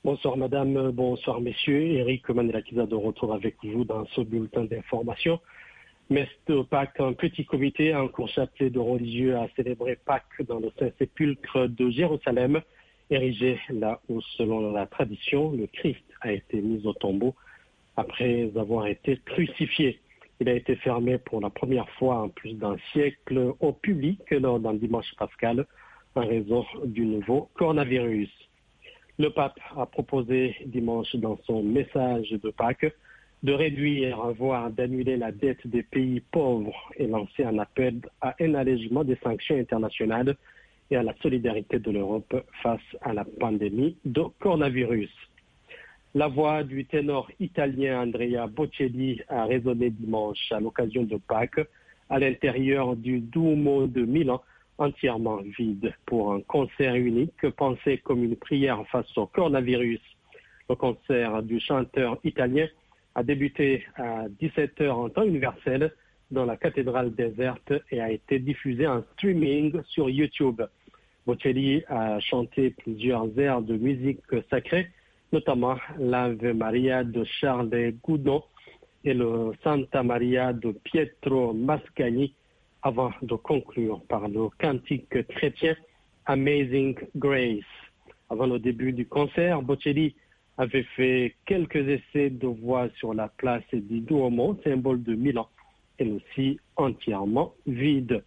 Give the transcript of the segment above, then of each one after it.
Bonsoir madame, bonsoir messieurs. Eric Manelakiza de retour avec vous dans ce bulletin d'information. Messe de Pâques, un petit comité, un court chapelet de religieux a célébré Pâques dans le Saint-Sépulcre de Jérusalem. Érigé là où, selon la tradition, le Christ a été mis au tombeau après avoir été crucifié. Il a été fermé pour la première fois en plus d'un siècle au public lors d'un dimanche pascal en raison du nouveau coronavirus. Le pape a proposé dimanche dans son message de Pâques de réduire, voire d'annuler la dette des pays pauvres et lancer un appel à un allègement des sanctions internationales et à la solidarité de l'Europe face à la pandémie de coronavirus. La voix du ténor italien Andrea Bocelli a résonné dimanche à l'occasion de Pâques à l'intérieur du Duomo de Milan, entièrement vide pour un concert unique pensé comme une prière face au coronavirus. Le concert du chanteur italien a débuté à 17h en temps universel dans la cathédrale déserte et a été diffusé en streaming sur YouTube. Bocelli a chanté plusieurs airs de musique sacrée, notamment l'Ave Maria de Charles Goudon et le Santa Maria de Pietro Mascagni, avant de conclure par le cantique chrétien Amazing Grace. Avant le début du concert, Bocelli avait fait quelques essais de voix sur la place du Duomo, symbole de Milan, elle aussi entièrement vide.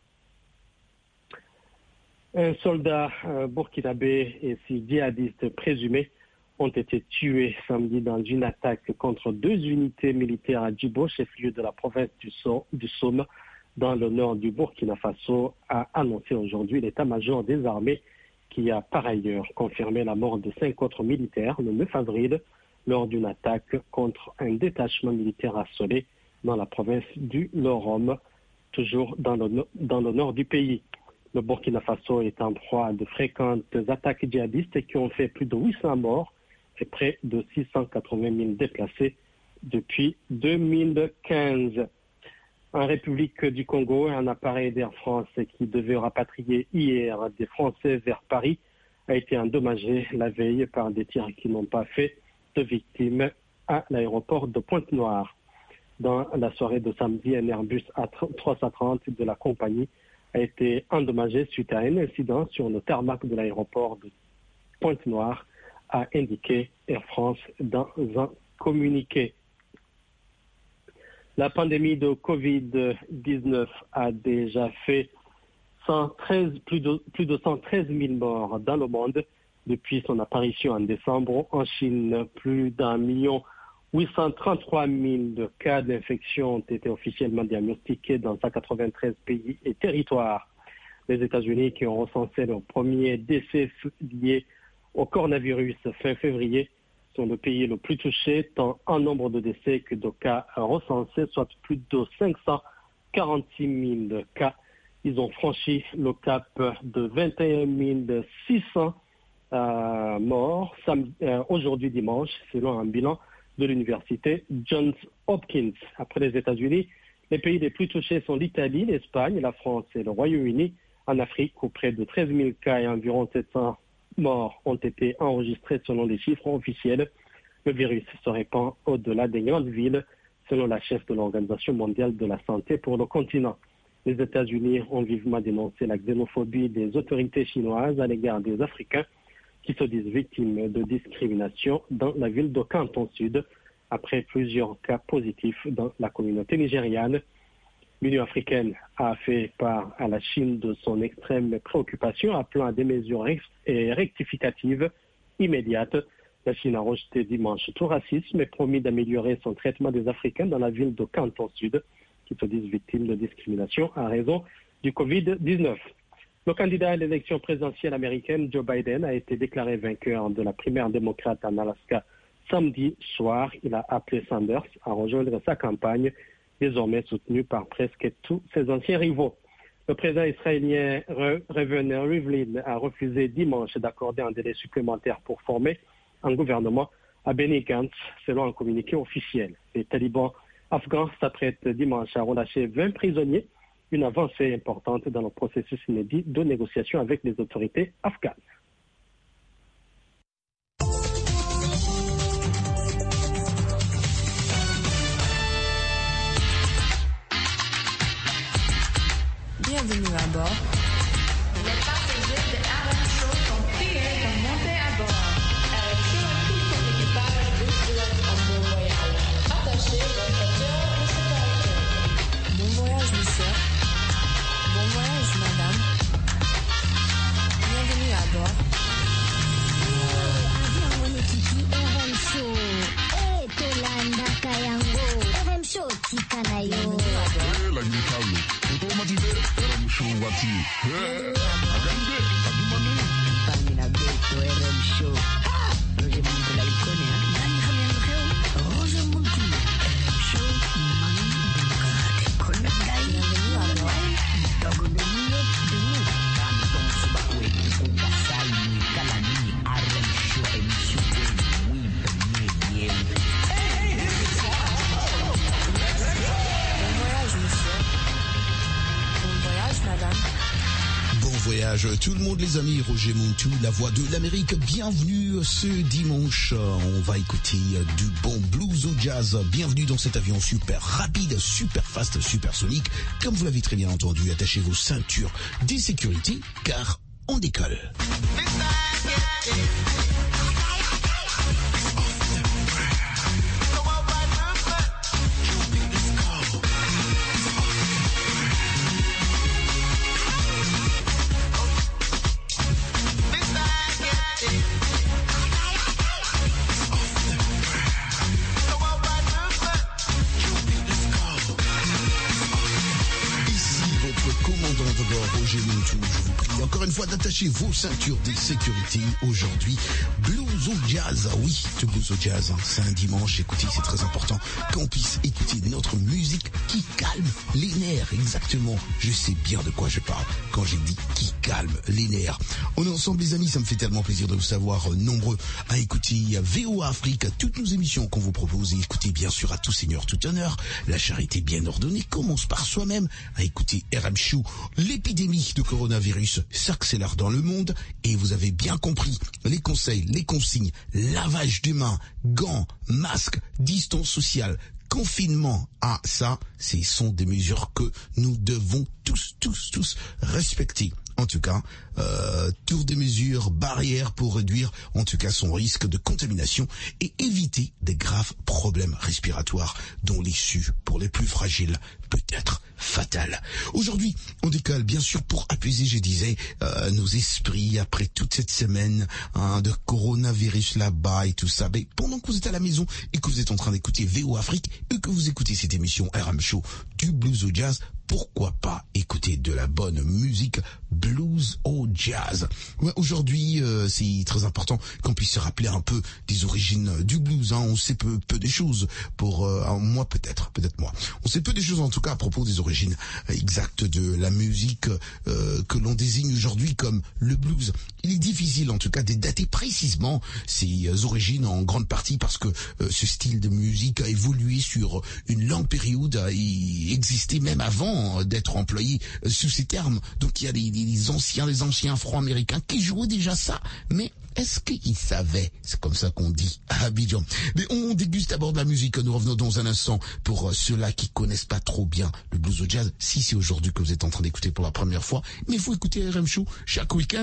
Un soldat burkinabé et 6 djihadistes présumés ont été tués samedi dans une attaque contre 2 unités militaires à Djibo, chef-lieu de la province du Somme, dans le nord du Burkina Faso, a annoncé aujourd'hui l'état-major des armées qui a par ailleurs confirmé la mort de 5 autres militaires le 9 avril lors d'une attaque contre un détachement militaire assolé dans la province du Lorome, toujours dans le nord du pays. Le Burkina Faso est en proie à de fréquentes attaques djihadistes qui ont fait plus de 800 morts et près de 680 000 déplacés depuis 2015. En République du Congo, un appareil d'Air France qui devait rapatrier hier des Français vers Paris a été endommagé la veille par des tirs qui n'ont pas fait de victimes à l'aéroport de Pointe-Noire. Dans la soirée de samedi, un Airbus A330 de la compagnie a été endommagé suite à un incident sur le tarmac de l'aéroport de Pointe-Noire, a indiqué Air France dans un communiqué. La pandémie de Covid-19 a déjà fait plus de 113 000 morts dans le monde depuis son apparition en décembre. En Chine, plus d'1 833 000 cas d'infection ont été officiellement diagnostiqués dans 193 pays et territoires. Les États-Unis, qui ont recensé leur premier décès lié au coronavirus fin février, sont le pays le plus touché, tant en nombre de décès que de cas recensés, soit plus de 546 000 cas. Ils ont franchi le cap de 21 600 morts aujourd'hui dimanche, selon un bilan de l'université Johns Hopkins. Après les États-Unis, les pays les plus touchés sont l'Italie, l'Espagne, la France et le Royaume-Uni. En Afrique, où près de 13 000 cas et environ 700 morts ont été enregistrés selon les chiffres officiels. Le virus se répand au-delà des grandes villes, selon la chef de l'Organisation mondiale de la santé pour le continent. Les États-Unis ont vivement dénoncé la xénophobie des autorités chinoises à l'égard des Africains qui se disent victimes de discrimination dans la ville de Canton Sud, après plusieurs cas positifs dans la communauté nigériane. L'Union africaine a fait part à la Chine de son extrême préoccupation, appelant à des mesures rectificatives immédiates. La Chine a rejeté dimanche tout racisme et promis d'améliorer son traitement des Africains dans la ville de Canton Sud, qui se disent victimes de discrimination à raison du Covid-19. Le candidat à l'élection présidentielle américaine, Joe Biden, a été déclaré vainqueur de la primaire démocrate en Alaska samedi soir. Il a appelé Sanders à rejoindre sa campagne, désormais soutenu par presque tous ses anciens rivaux. Le président israélien Reuven Rivlin a refusé dimanche d'accorder un délai supplémentaire pour former un gouvernement à Benny Gantz, selon un communiqué officiel. Les talibans afghans s'apprêtent dimanche à relâcher 20 prisonniers, une avancée importante dans le processus inédit de négociation avec les autorités afghanes. Tout le monde, les amis, Roger Montou, la voix de l'Amérique. Bienvenue ce dimanche. On va écouter du bon blues au jazz. Bienvenue dans cet avion super rapide, super fast, super sonique. Comme vous l'avez très bien entendu, attachez vos ceintures de sécurité car on décolle. Encore une fois, d'attacher vos ceintures de sécurité aujourd'hui. Blues au jazz, oui, le blues au jazz, c'est un dimanche. Écoutez, c'est très important qu'on puisse écouter notre musique qui calme les nerfs. Exactement, je sais bien de quoi je parle quand j'ai dit qui calme les nerfs. On est ensemble, les amis, ça me fait tellement plaisir de vous savoir nombreux à écouter VOA Afrique, toutes nos émissions qu'on vous propose. Et écoutez, bien sûr, à tout seigneur, tout honneur. La charité bien ordonnée commence par soi-même. À écouter RM Show, l'épidémie de coronavirus s'accélère dans le monde et vous avez bien compris les conseils, les consignes, lavage des mains, gants, masques, distance sociale, confinement. Ah, ça, ce sont des mesures que nous devons tous respecter. En tout cas, toutes des mesures barrières pour réduire en tout cas son risque de contamination et éviter des graves problèmes respiratoires dont l'issue pour les plus fragiles peut être fatale. Aujourd'hui, on décolle bien sûr pour apaiser, je disais, nos esprits après toute cette semaine de coronavirus là-bas et tout ça. Mais pendant que vous êtes à la maison et que vous êtes en train d'écouter VOA Afrique et que vous écoutez cette émission RM Show du blues au jazz, pourquoi pas écouter de la bonne musique blues au jazz. Ouais, aujourd'hui, c'est très important qu'on puisse se rappeler un peu des origines du blues. On sait peu des choses pour moi peut-être moi. On sait peu des choses en tout cas à propos des origines exactes de la musique que l'on désigne aujourd'hui comme le blues. Il est difficile en tout cas de dater précisément ses origines en grande partie parce que ce style de musique a évolué sur une longue période et existait même avant d'être employé sous ces termes. Donc il y a les anciens afro-américains qui jouaient déjà ça, mais est-ce qu'ils savaient? C'est comme ça qu'on dit à Abidjan. Mais on déguste d'abord de la musique. Nous revenons dans un instant pour ceux-là qui connaissent pas trop bien le blues au jazz. Si c'est aujourd'hui que vous êtes en train d'écouter pour la première fois, mais il faut écouter RM Show chaque week-end.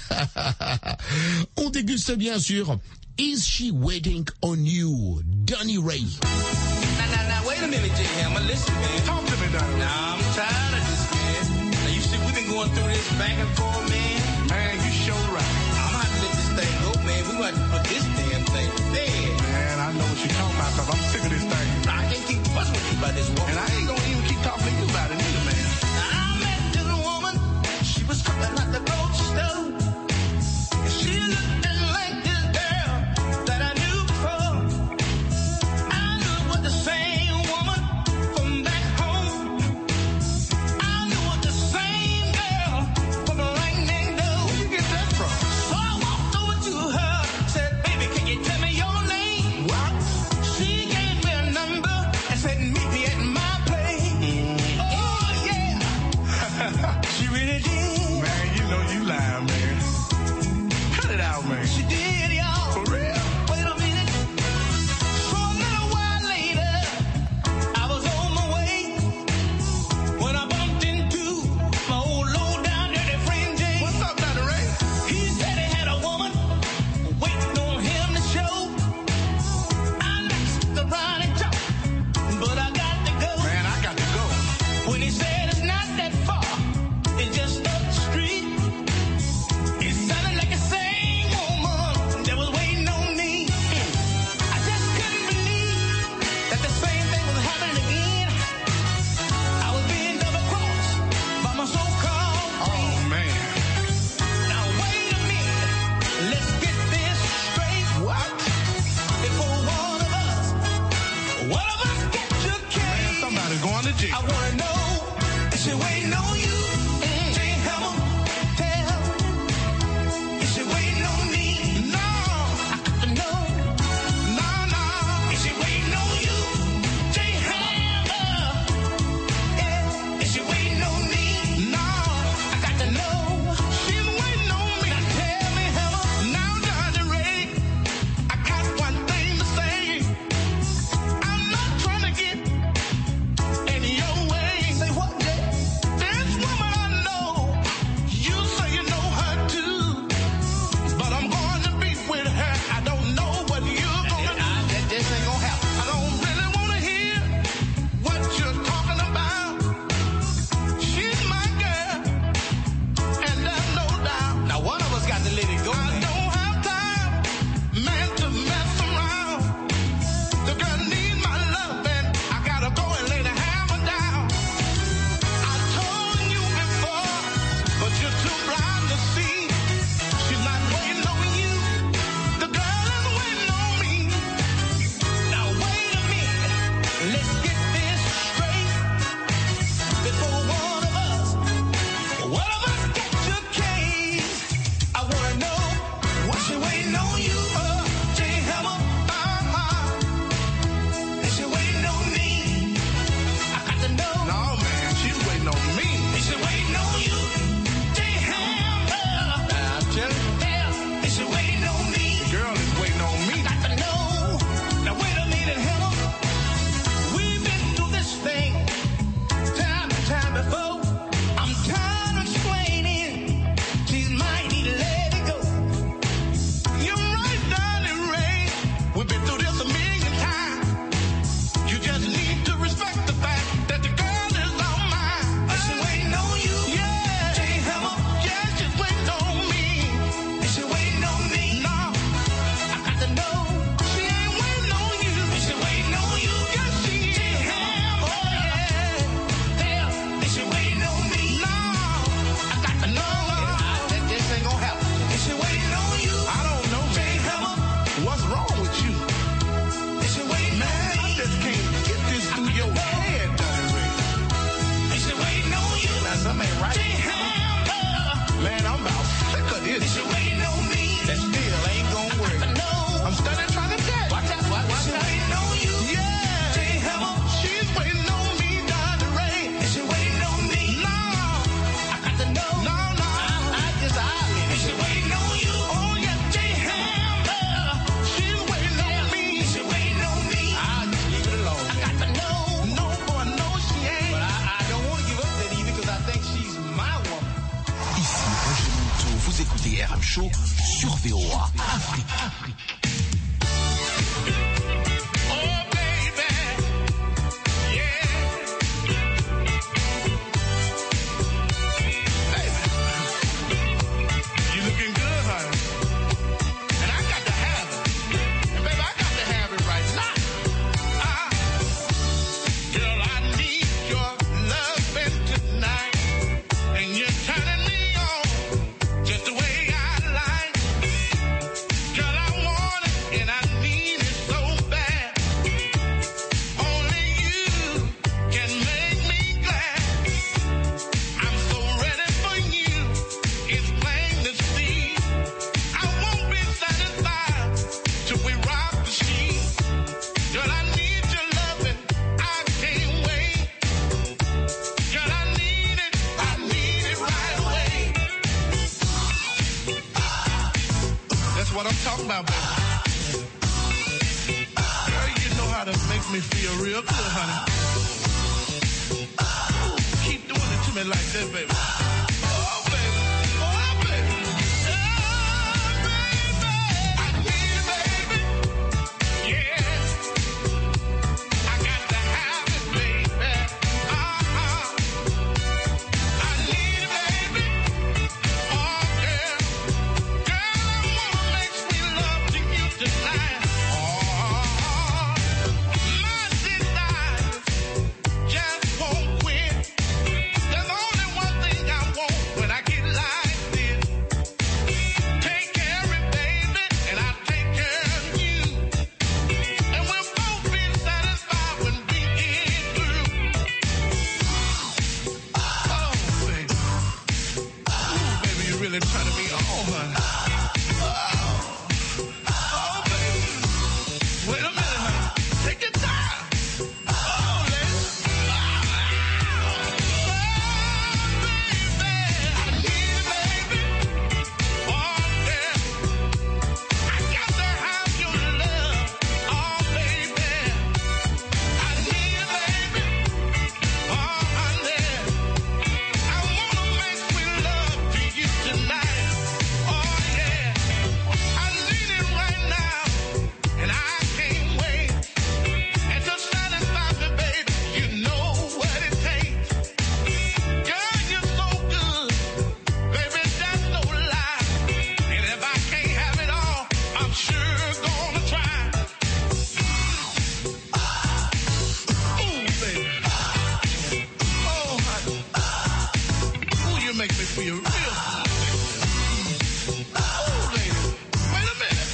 On déguste bien sûr Is She Waiting on You, Donny Ray. Now, wait a minute, J-Hammer, listen, man. Talk to me, Donny. Now, I'm tired of this, man. Now, you see, we've been going through this back and forth, man. Man, you sure right. I'm gonna have to let this thing go, man. We're gonna have to put this damn thing to bed. Man, I know what you're talking about, cause I'm sick of this thing. Nah, I can't keep fussing with you about this woman. And I ain't gonna even keep talking to you about it either, man. Now, I met this woman. She was coming out the grocery store. And she looked just like this girl that I knew before. I knew it was the same woman from back home. I knew it was the same girl from right next door. Where you get that from? So I walked over to her, said, baby, can you tell me your name? What? She gave me a number and said, meet me at my place. VOA Afrique. What I'm talking about, baby. Girl, you know how to make me feel real good, honey. Keep doing it to me like that, baby. Oh, baby. Oh, baby. Oh, baby. I need it, baby. Yeah. I got to have it, baby. I need it, baby. Oh, girl. Tonight, oh, my desire just won't quit. There's only one thing I want when I get like this. Take care of me, baby, and I'll take care of you. And we'll both be satisfied when we get through. Oh, baby. Ooh, baby, you're really turning me on, honey. Wait a minute, honey. Take your time. Oh, lady. Baby. I need it, baby. Oh, yeah. I got to have your love. Oh, baby. I need it, baby. Oh, honey. I want to make sweet love to you tonight. Oh, yeah. I need it right now. And I can't wait. And to satisfy me, baby, you know what it takes. Girl, you're so good. Baby, that's no lie. And if I can't have it all, I'm sure gonna try. Ooh, baby. Oh, honey. Ooh, you make me feel real good. Oh, lady. Wait a minute.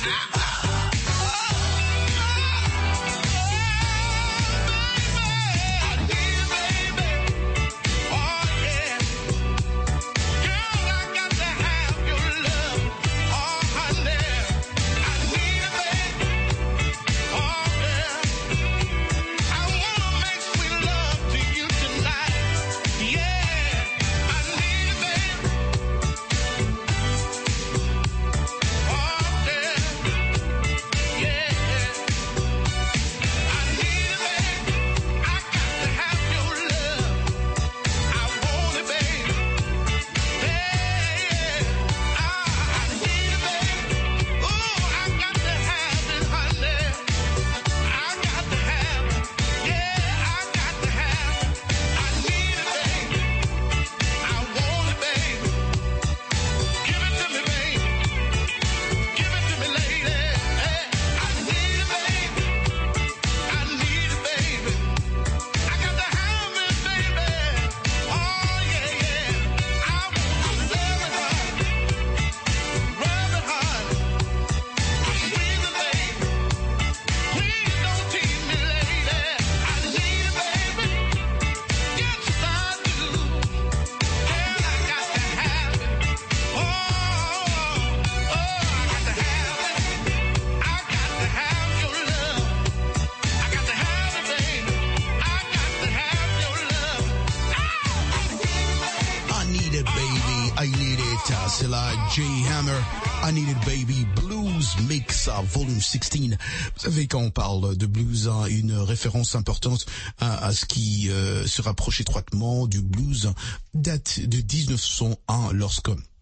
C'est la J-Hammer, I Need It Baby, Blues Mix Volume 16. Vous savez, quand on parle de blues, hein, une référence importante à ce qui se rapproche étroitement du blues date de 1901 lorsque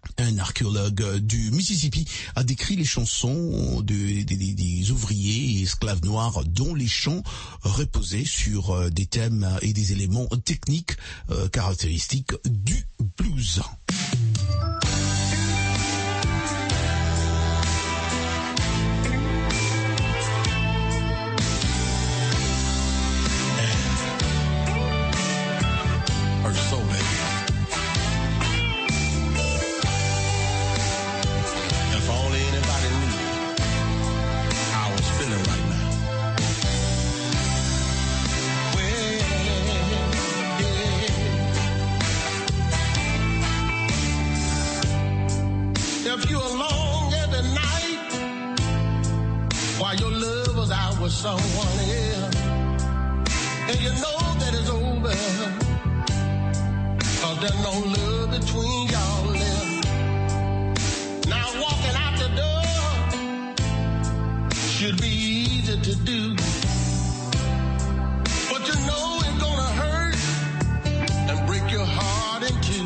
Un archéologue du Mississippi a décrit les chansons des ouvriers et esclaves noirs dont les chants reposaient sur des thèmes et des éléments techniques caractéristiques du blues. Someone else, and you know that it's over, 'cause there's no love between y'all left. Now walking out the door should be easy to do, but you know it's gonna hurt and break your heart in two.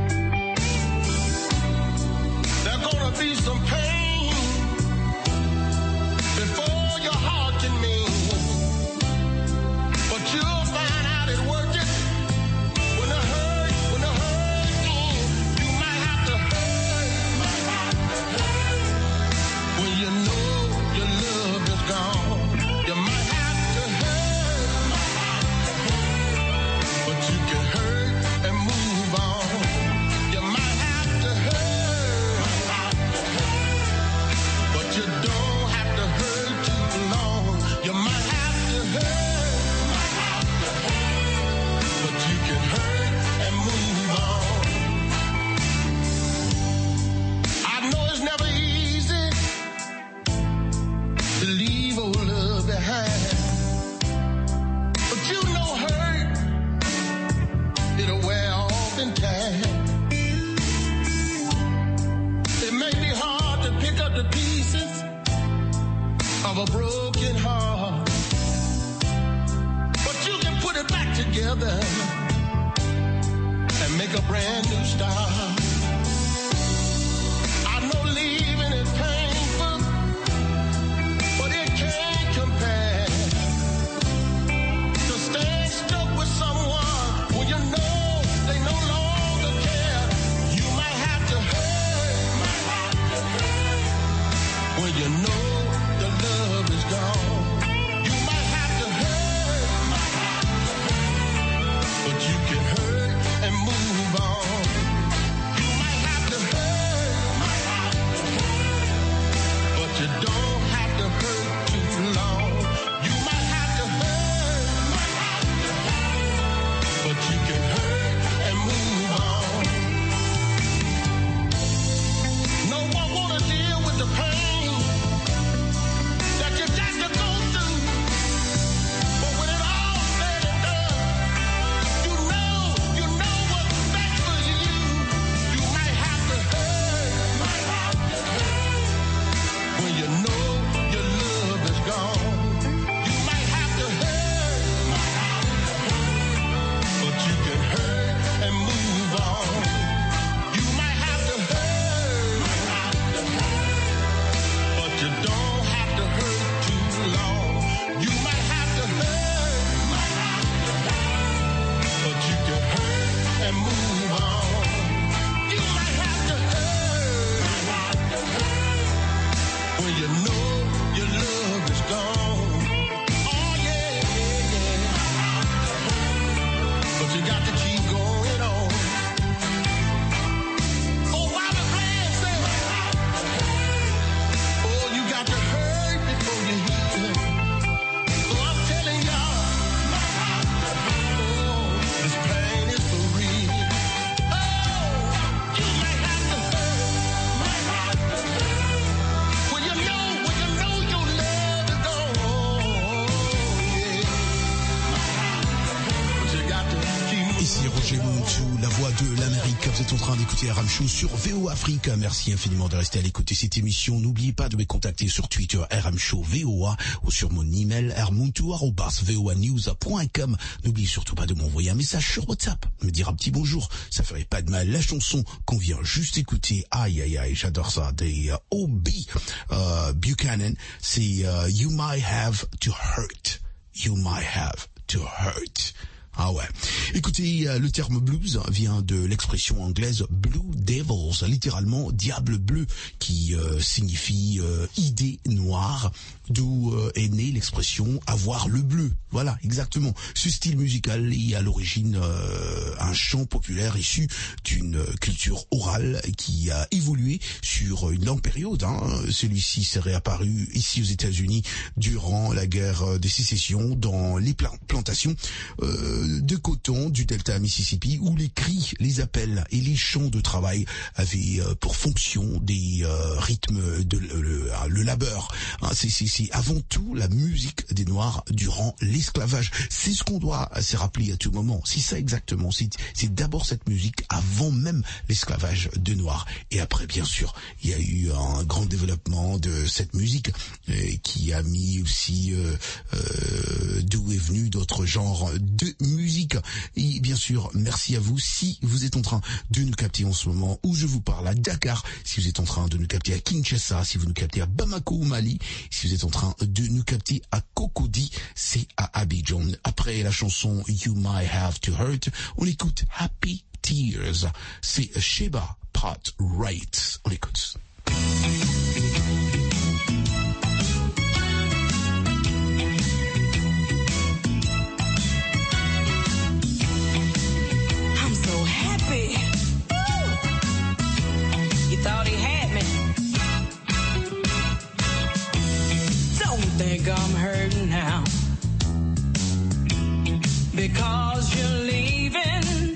There's gonna be some pain before your heart can mend, but you'll find out it worth it when the hurt ends. You might have to hurt when you know your love is gone. You might have to hurt, but you can hurt and move on. You might have to hurt, but you don't have to hurt too long. You might have to hurt, but you can hurt and move on. I know it's never easy to leave old love behind, but you know hurt, it'll wear off in time. It may be hard to pick up the pieces of a broken heart, but you can put it back together and make a brand new start. I know leaving is painful, but it can't compare to staying stuck with someone when you know they no longer care. You might have to hurt when you know the love is gone. You might have to hurt, but you can hurt and move on. DJ Muntu, la voix de l'Amérique. Vous êtes en train d'écouter RM Show sur VO Afrique. Merci infiniment de rester à l'écoute de cette émission. N'oubliez pas de me contacter sur Twitter, RM Show VOA, ou sur mon email, rmuntu@voanews.com. N'oubliez surtout pas de m'envoyer un message sur WhatsApp, me dire un petit bonjour. Ça ferait pas de mal. La chanson qu'on vient juste écouter, aïe aïe aïe, j'adore ça, des OB Buchanan, c'est You Might Have to Hurt. You might have to hurt. Ah ouais. Écoutez, le terme blues vient de l'expression anglaise Blue Devils, littéralement diable bleu, qui signifie idée noire, d'où est née l'expression avoir le bleu. Voilà, exactement. Ce style musical est à l'origine un chant populaire issu d'une culture orale qui a évolué sur une longue période. Celui-ci s'est réapparu ici aux États-Unis durant la guerre de sécession dans les plantations de coton du delta Mississippi, où les cris, les appels et les chants de travail avaient pour fonction des rythmes de le labeur. C'est avant tout la musique des Noirs durant l'esclavage. C'est ce qu'on doit se rappeler à tout moment. C'est ça exactement. C'est d'abord cette musique avant même l'esclavage de Noirs. Et après, bien sûr, il y a eu un grand développement de cette musique qui a mis aussi d'où est venu d'autres genres de musique. Et bien sûr, merci à vous si vous êtes en train de nous capter en ce moment où je vous parle à Dakar, si vous êtes en train de nous capter à Kinshasa, si vous nous captez à Bamako au Mali, si vous êtes en train de nous capter à Cocody, c'est à Abidjan. Après la chanson You Might Have to Hurt, on écoute Happy Tears. C'est Sheba Part Right. On écoute. Thought he had me. Don't think I'm hurting now because you're leaving,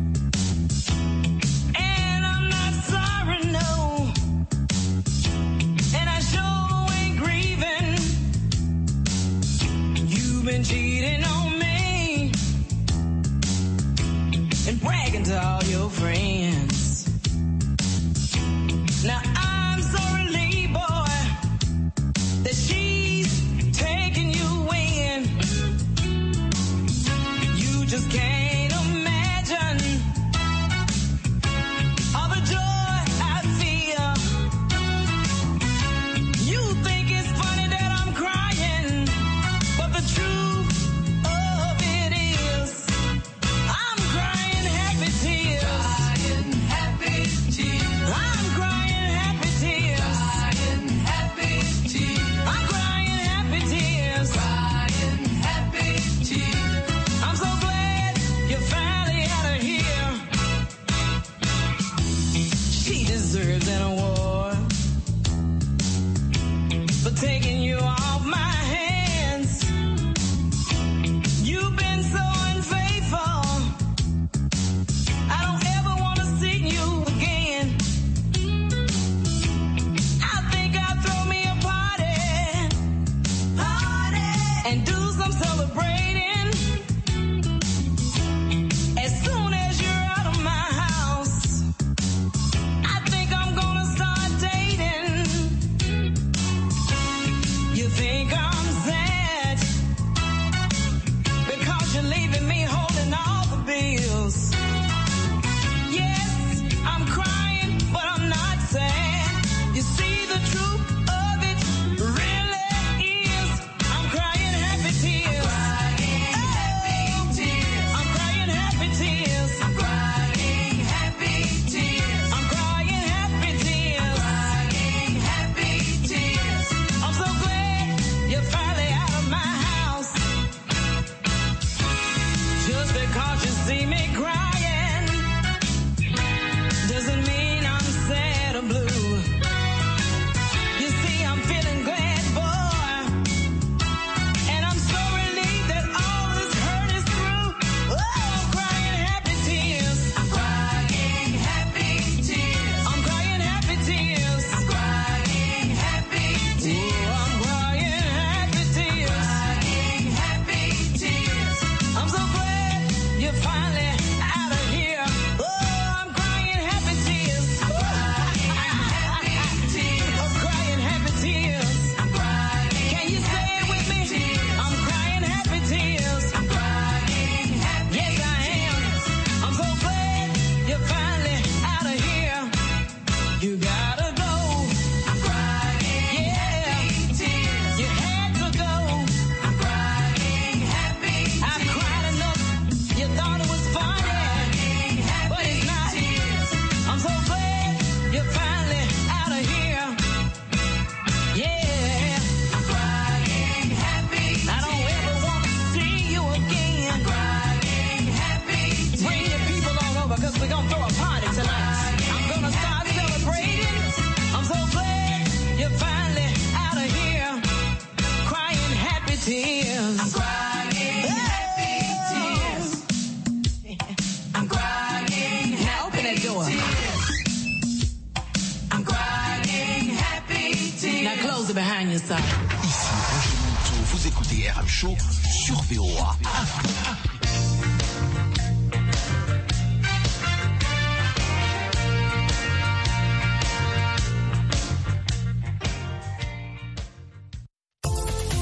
and I'm not sorry, no, and I sure ain't grieving. You've been cheating on me and bragging to all your friends. Now I'm so relieved, boy, that she's taking you in. You just can't imagine all the joy I feel. You think it's funny that I'm crying, but the truth of it is I'm crying happy tears. Crying happy tears. I'm crying. Taking you off my hands. You've been so unfaithful. I don't ever want to see you again. I think I'll throw me a party and do some celebrating. As soon as you're out of my house, I think I'm gonna start dating. You think I'm sad because you're leaving me holding all the bills. Yes, I'm crying, but I'm not sad. You see, the truth of it really is I'm crying happy tears. I'm crying DRM Show sur VOA.